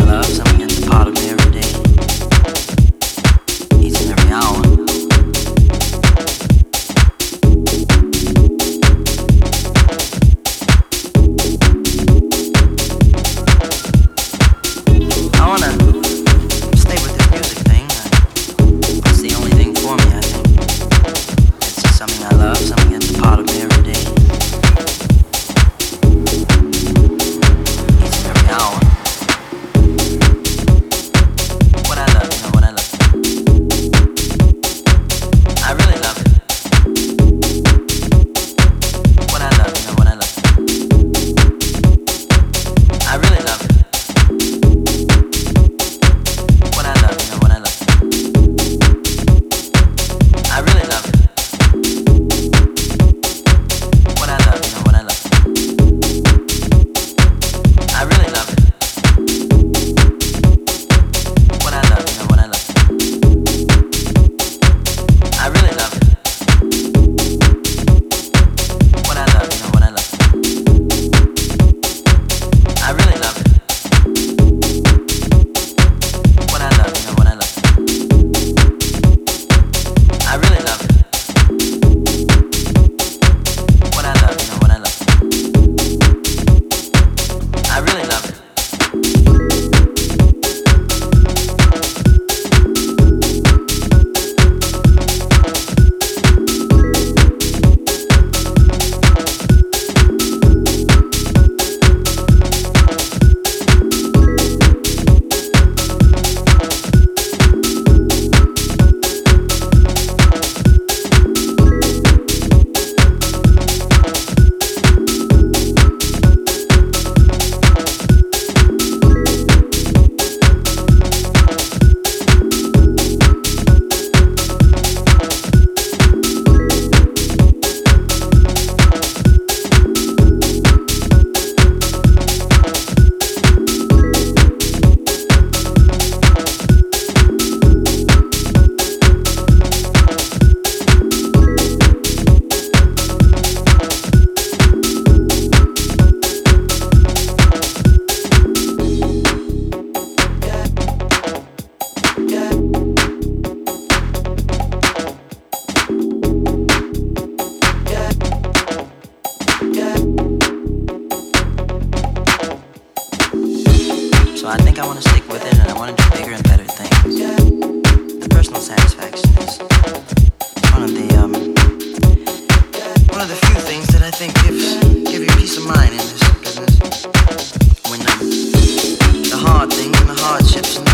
love, something that's a part of me every day, each and every hour. I wanna stay with this music thing. It's the only thing for me, I think. It's just something I love, something that's a part of me every day, each and every hour. What I love, you know what I love. I really love it. What I love, you know what I love. I really love it. What I love, you know what I love. I really love it. What I love, you know what I love. I really love it. What I love, you know what I love. I really love it. What I love, you know what I love. I really love it. What I love, you know what I love. I really love it. What I love, you know what I love. I really love it. So I think I want to stick with it, and I want to do bigger and better things. The personal satisfaction is one of the few things that I think give you peace of mind in this business. When the hard things and the hardships and